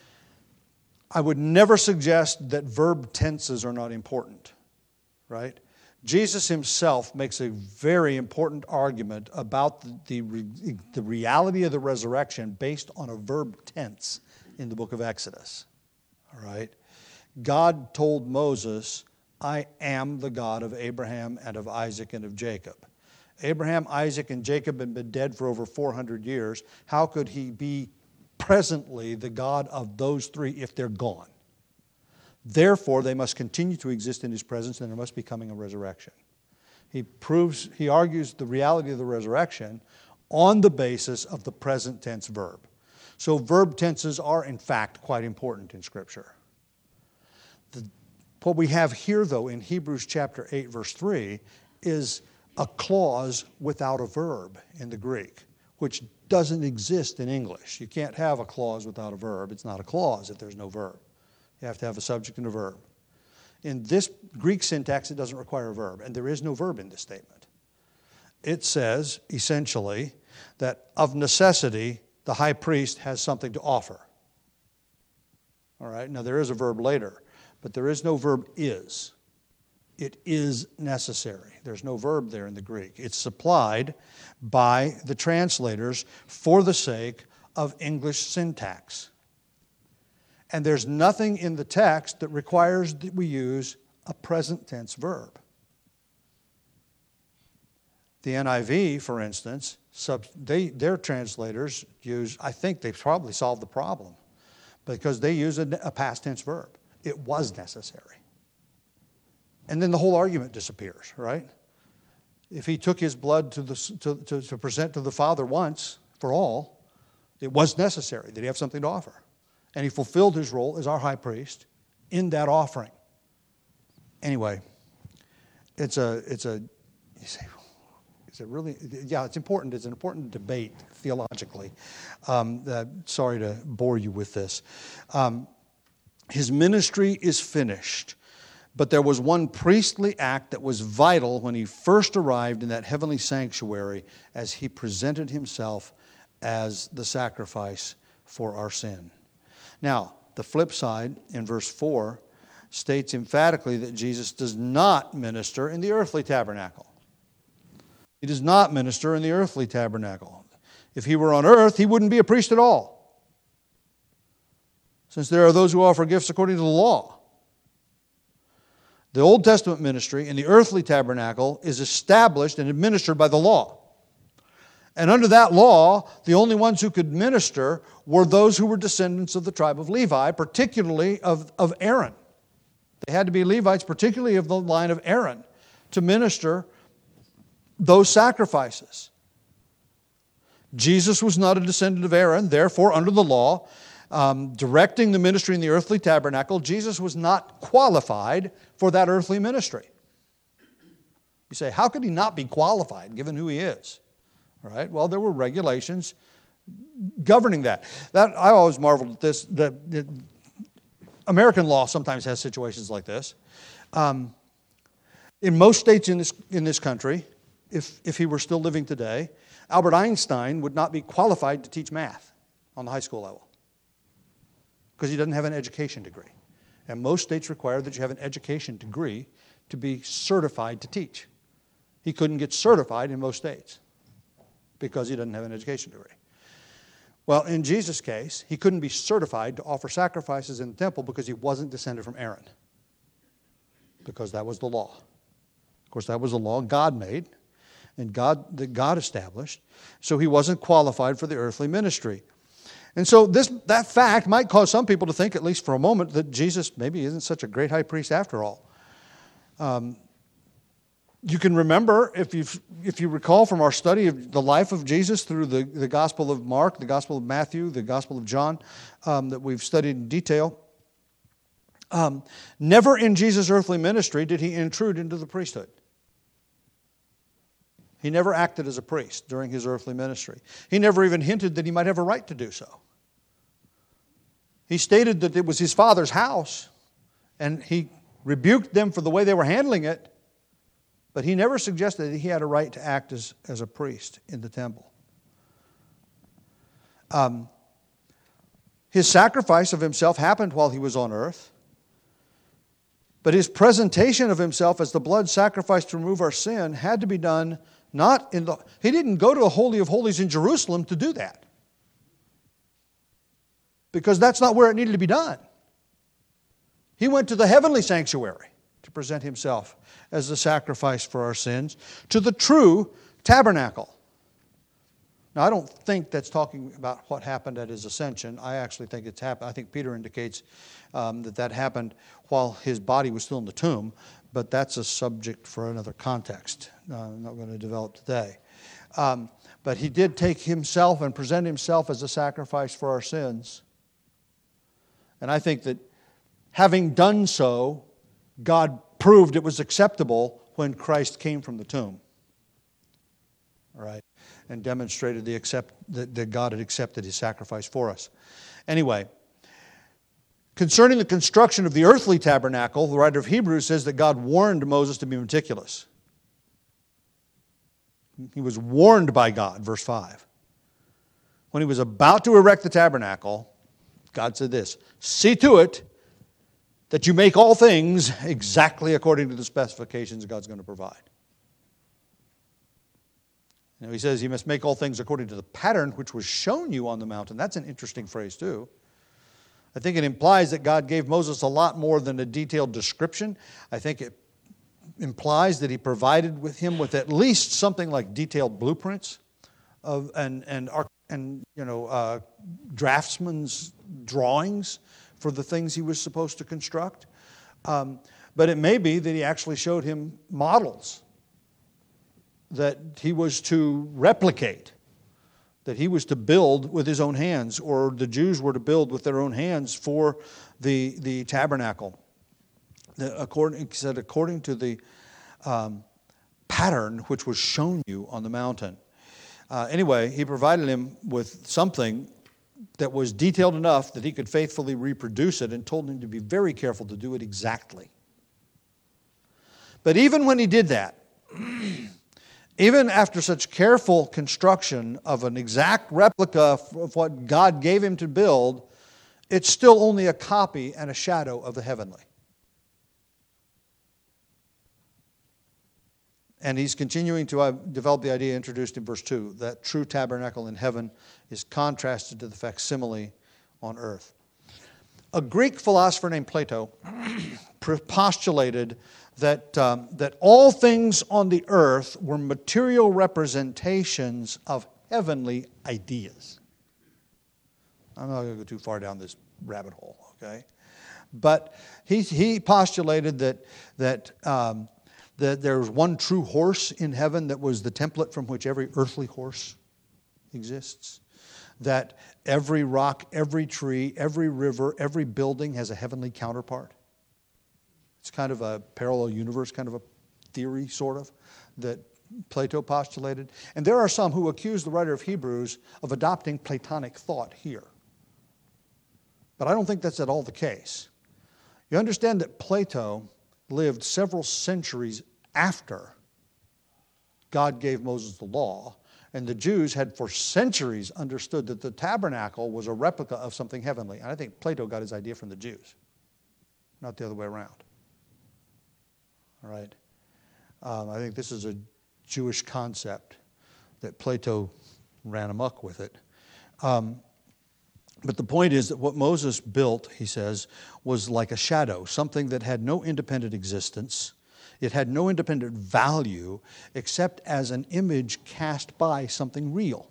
I would never suggest that verb tenses are not important, right? Jesus himself makes a very important argument about the, the, the reality of the resurrection based on a verb tense in the book of Exodus, all right? God told Moses, I am the God of Abraham and of Isaac and of Jacob. Abraham, Isaac, and Jacob had been dead for over four hundred years. How could he be presently the God of those three if they're gone? Therefore, they must continue to exist in his presence, and there must be coming a resurrection. He proves, he argues the reality of the resurrection on the basis of the present tense verb. So verb tenses are, in fact, quite important in Scripture. The, what we have here, though, in Hebrews chapter eight, verse three, is a clause without a verb in the Greek, which doesn't exist in English. You can't have a clause without a verb. It's not a clause if there's no verb. You have to have a subject and a verb. In this Greek syntax, it doesn't require a verb, and there is no verb in this statement. It says, essentially, that of necessity, the high priest has something to offer. All right, now there is a verb later, but there is no verb is. It is necessary. There's no verb there in the Greek. It's supplied by the translators for the sake of English syntax. And there's nothing in the text that requires that we use a present tense verb. The N I V, for instance, sub, they, their translators use, I think they've probably solved the problem, because they use a, a past tense verb. It was necessary. And then the whole argument disappears, right? If he took his blood to, the, to, to, to present to the Father once for all, It was necessary that he have something to offer. And he fulfilled his role as our high priest in that offering. Anyway, it's a, it's a, you say, is it really, yeah, it's important. It's an important debate theologically. Um, uh, sorry to bore you with this. Um, his ministry is finished. But there was one priestly act that was vital when he first arrived in that heavenly sanctuary as he presented himself as the sacrifice for our sin. Now, the flip side in verse four states emphatically that Jesus does not minister in the earthly tabernacle. He does not minister in the earthly tabernacle. If he were on earth, he wouldn't be a priest at all, since there are those who offer gifts according to the law. The Old Testament ministry in the earthly tabernacle is established and administered by the law. And under that law, the only ones who could minister were those who were descendants of the tribe of Levi, particularly of, of Aaron. They had to be Levites, particularly of the line of Aaron, to minister those sacrifices. Jesus was not a descendant of Aaron, therefore, under the law, Um, directing the ministry in the earthly tabernacle, Jesus was not qualified for that earthly ministry. You say, how could he not be qualified given who he is? All right, well, there were regulations governing that. That I always marveled at this. The, the American law sometimes has situations like this. Um, in most states in this in this country, if if he were still living today, Albert Einstein would not be qualified to teach math on the high school level, because he doesn't have an education degree. And most states require that you have an education degree to be certified to teach. He couldn't get certified in most states because he doesn't have an education degree. Well, in Jesus' case, he couldn't be certified to offer sacrifices in the temple because he wasn't descended from Aaron, because that was the law. Of course, that was the law God made and God that God established, so he wasn't qualified for the earthly ministry. And so this that fact might cause some people to think, at least for a moment, that Jesus maybe isn't such a great high priest after all. Um, you can remember, if you if you recall from our study of the life of Jesus through the, the Gospel of Mark, the Gospel of Matthew, the Gospel of John, um, that we've studied in detail, um, never in Jesus' earthly ministry did he intrude into the priesthood. He never acted as a priest during his earthly ministry. He never even hinted that he might have a right to do so. He stated that it was his Father's house, and he rebuked them for the way they were handling it, but he never suggested that he had a right to act as, as a priest in the temple. Um, his sacrifice of himself happened while he was on earth, but his presentation of himself as the blood sacrifice to remove our sin had to be done not in the... He didn't go to the Holy of Holies in Jerusalem to do that, because that's not where it needed to be done. He went to the heavenly sanctuary to present himself as the sacrifice for our sins, to the true tabernacle. Now, I don't think that's talking about what happened at his ascension. I actually think it's happened. I think Peter indicates um, that that happened while his body was still in the tomb, but that's a subject for another context. Uh, I'm not going to develop today. Um, but he did take himself and present himself as a sacrifice for our sins. And I think that having done so, God proved it was acceptable when Christ came from the tomb. All right? And demonstrated the accept, that, that God had accepted his sacrifice for us. Anyway, concerning the construction of the earthly tabernacle, the writer of Hebrews says that God warned Moses to be meticulous. He was warned by God, verse five. When he was about to erect the tabernacle, God said this, "See to it that you make all things exactly according to the specifications God's going to provide." Now he says you must make all things according to the pattern which was shown you on the mountain. That's an interesting phrase too. I think it implies that God gave Moses a lot more than a detailed description. I think it implies that he provided with him with at least something like detailed blueprints of and and and you know uh, draftsman's drawings for the things he was supposed to construct. Um, but it may be that he actually showed him models that he was to replicate that he was to build with his own hands, or the Jews were to build with their own hands for the, the tabernacle. The, according, he said, according to the um, pattern which was shown you on the mountain. Uh, anyway, he provided him with something that was detailed enough that he could faithfully reproduce it, and told him to be very careful to do it exactly. But even when he did that, even after such careful construction of an exact replica of what God gave him to build, it's still only a copy and a shadow of the heavenly. And he's continuing to uh, develop the idea introduced in verse two, that true tabernacle in heaven is contrasted to the facsimile on earth. A Greek philosopher named Plato postulated that, um, that all things on the earth were material representations of heavenly ideas. I'm not going to go too far down this rabbit hole, okay? But he, he postulated that, that um, that there was one true horse in heaven that was the template from which every earthly horse exists. That every rock, every tree, every river, every building has a heavenly counterpart. It's kind of a parallel universe, kind of a theory, sort of, that Plato postulated. And there are some who accuse the writer of Hebrews of adopting Platonic thought here. But I don't think that's at all the case. You understand that Plato lived several centuries after God gave Moses the law, and the Jews had for centuries understood that the tabernacle was a replica of something heavenly. And I think Plato got his idea from the Jews, not the other way around. All right? Um, I think this is a Jewish concept that Plato ran amok with it. Um, But the point is that what Moses built, he says, was like a shadow, something that had no independent existence. It had no independent value except as an image cast by something real.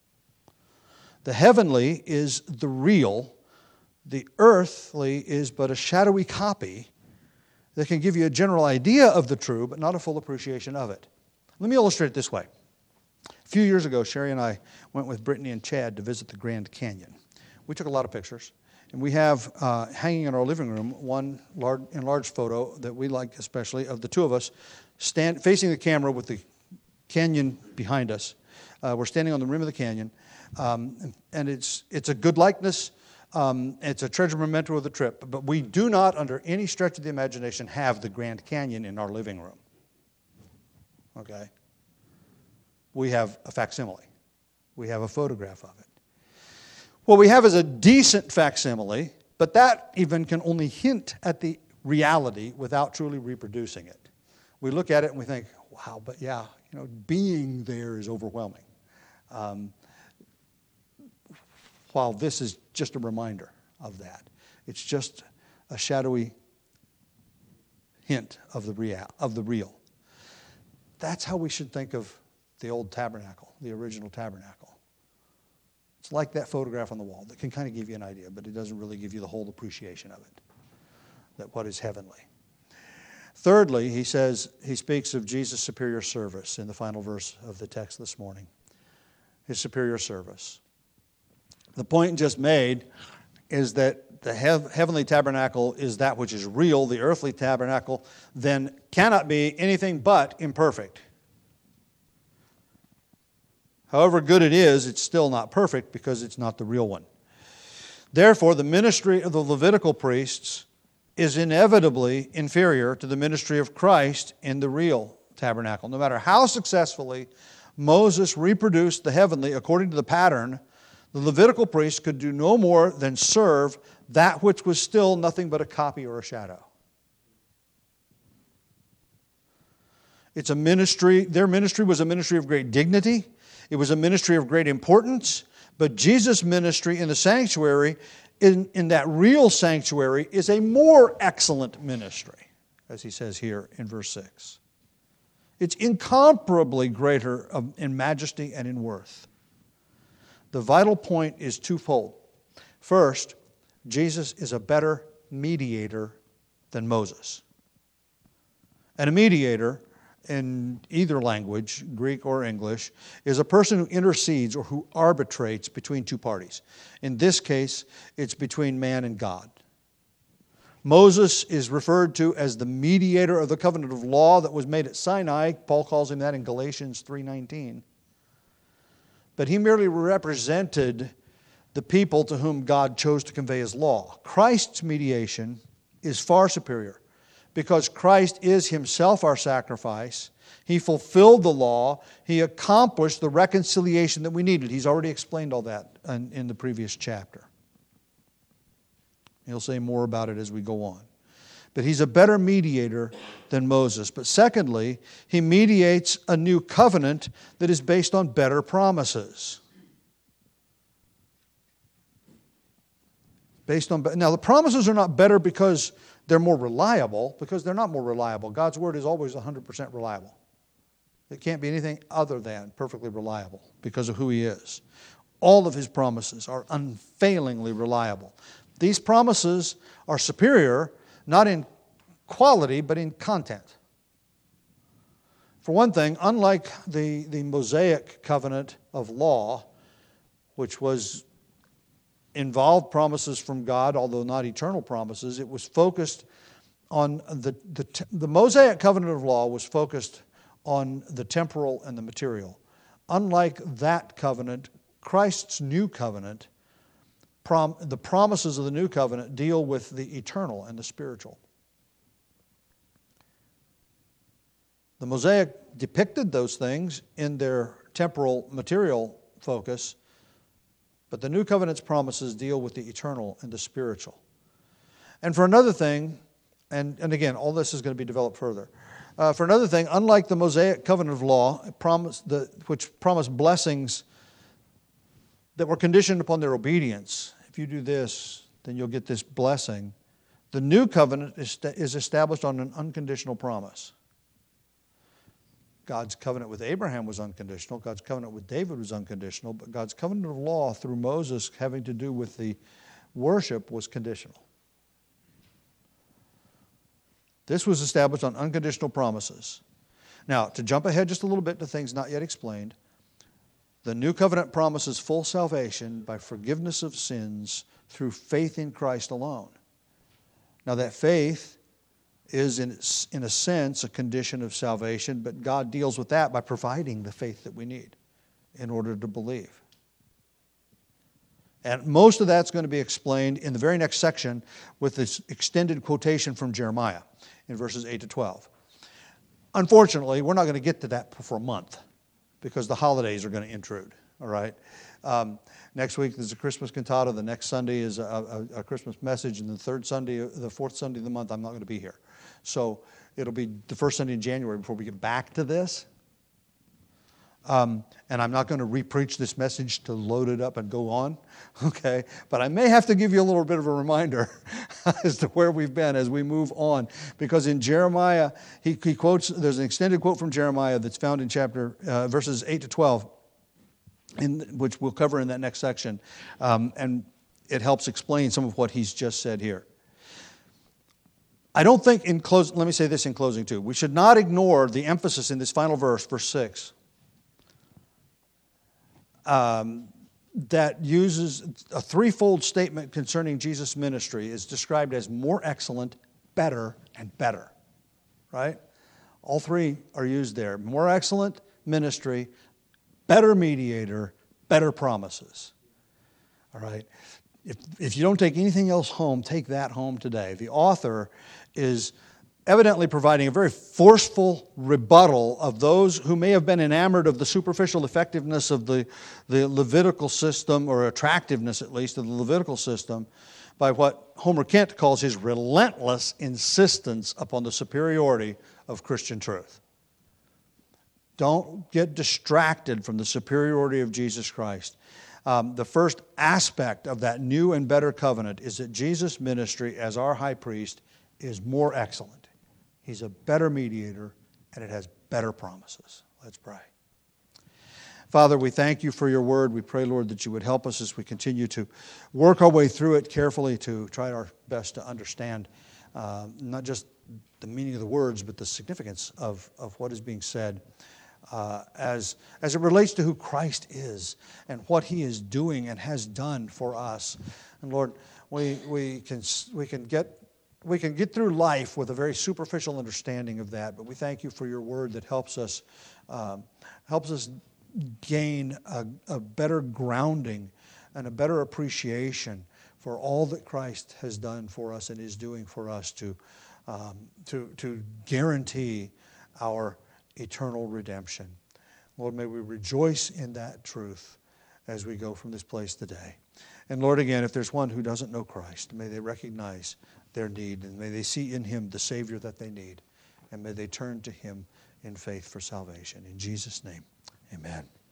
The heavenly is the real. The earthly is but a shadowy copy that can give you a general idea of the true, but not a full appreciation of it. Let me illustrate it this way. A few years ago, Sherry and I went with Brittany and Chad to visit the Grand Canyon. We took a lot of pictures, and we have uh, hanging in our living room one large, enlarged photo that we like especially of the two of us stand, facing the camera with the canyon behind us. Uh, we're standing on the rim of the canyon, um, and, and it's it's a good likeness. Um, it's a treasure memento of the trip, but we do not, under any stretch of the imagination, have the Grand Canyon in our living room. Okay? We have a facsimile. We have a photograph of it. What we have is a decent facsimile, but that even can only hint at the reality without truly reproducing it. We look at it and we think, wow, but yeah, you know, being there is overwhelming. Um, while this is just a reminder of that. It's just a shadowy hint of the real, of the real. That's how we should think of the old tabernacle, the original tabernacle. It's like that photograph on the wall that can kind of give you an idea, but it doesn't really give you the whole appreciation of it, that what is heavenly. Thirdly, he says, he speaks of Jesus' superior service in the final verse of the text this morning. His superior service. The point just made is that the hev- heavenly tabernacle is that which is real. The earthly tabernacle then cannot be anything but imperfect. However good it is, it's still not perfect because it's not the real one. Therefore, the ministry of the Levitical priests is inevitably inferior to the ministry of Christ in the real tabernacle. No matter how successfully Moses reproduced the heavenly according to the pattern, the Levitical priests could do no more than serve that which was still nothing but a copy or a shadow. It's a ministry, their ministry was a ministry of great dignity. It was a ministry of great importance, but Jesus' ministry in the sanctuary, in, in that real sanctuary, is a more excellent ministry, as he says here in verse six. It's incomparably greater in majesty and in worth. The vital point is twofold. First, Jesus is a better mediator than Moses. And a mediator in either language, Greek or English, is a person who intercedes or who arbitrates between two parties. In this case, it's between man and God. Moses is referred to as the mediator of the covenant of law that was made at Sinai. Paul calls him that in Galatians three nineteen. But he merely represented the people to whom God chose to convey his law. Christ's mediation is far superior because Christ is himself our sacrifice. He fulfilled the law. He accomplished the reconciliation that we needed. He's already explained all that in, in the previous chapter. He'll say more about it as we go on. But he's a better mediator than Moses. But secondly, he mediates a new covenant that is based on better promises. Based on now the promises are not better because they're more reliable, because they're not more reliable. God's word is always one hundred percent reliable. It can't be anything other than perfectly reliable because of who he is. All of his promises are unfailingly reliable. These promises are superior, not in quality, but in content. For one thing, unlike the, the Mosaic covenant of law, which was involved promises from God, although not eternal promises, it was focused on the, the, the Mosaic covenant of law was focused on the temporal and the material. Unlike that covenant, Christ's new covenant, prom, the promises of the new covenant deal with the eternal and the spiritual. The Mosaic depicted those things in their temporal, material focus, but the New Covenant's promises deal with the eternal and the spiritual. And for another thing, and, and again, all this is going to be developed further. Uh, for another thing, unlike the Mosaic covenant of law, promise, the, which promised blessings that were conditioned upon their obedience, if you do this, then you'll get this blessing. The New Covenant is, is established on an unconditional promise. God's covenant with Abraham was unconditional. God's covenant with David was unconditional. But God's covenant of law through Moses having to do with the worship was conditional. This was established on unconditional promises. Now, to jump ahead just a little bit to things not yet explained, the new covenant promises full salvation by forgiveness of sins through faith in Christ alone. Now, that faith is in, in a sense a condition of salvation, but God deals with that by providing the faith that we need in order to believe. And most of that's going to be explained in the very next section with this extended quotation from Jeremiah in verses eight to twelve. Unfortunately, we're not going to get to that for a month because the holidays are going to intrude, all right? Um, next week there's a Christmas cantata. The next Sunday is a, a, a Christmas message. And the third Sunday, the fourth Sunday of the month, I'm not going to be here. So it'll be the first Sunday in January before we get back to this. Um, and I'm not going to re-preach this message to load it up and go on, okay? But I may have to give you a little bit of a reminder as to where we've been as we move on. Because in Jeremiah, he, he quotes, there's an extended quote from Jeremiah that's found in chapter, uh, verses eight to twelve, in, which we'll cover in that next section. Um, and it helps explain some of what he's just said here. I don't think in close, let me say this in closing too. We should not ignore the emphasis in this final verse, verse six. Um, that uses a threefold statement concerning Jesus' ministry is described as more excellent, better, and better. Right? All three are used there. More excellent ministry, better mediator, better promises. All right? If, if you don't take anything else home, take that home today. The author is evidently providing a very forceful rebuttal of those who may have been enamored of the superficial effectiveness of the, the Levitical system, or attractiveness at least of the Levitical system, by what Homer Kent calls his relentless insistence upon the superiority of Christian truth. Don't get distracted from the superiority of Jesus Christ. Um, the first aspect of that new and better covenant is that Jesus' ministry as our high priest is more excellent. He's a better mediator, and it has better promises. Let's pray. Father, we thank you for your word. We pray, Lord, that you would help us as we continue to work our way through it carefully to try our best to understand uh, not just the meaning of the words, but the significance of, of what is being said uh, as, as it relates to who Christ is and what he is doing and has done for us. And Lord, we, we, can, we, can get, we can get through life with a very superficial understanding of that, but we thank you for your word that helps us, um, helps us gain a, a better grounding and a better appreciation for all that Christ has done for us and is doing for us to, um, to, to guarantee our eternal redemption. Lord, may we rejoice in that truth as we go from this place today. And Lord, again, if there's one who doesn't know Christ, may they recognize their need, and may they see in him the Savior that they need, and may they turn to him in faith for salvation. In Jesus' name, amen.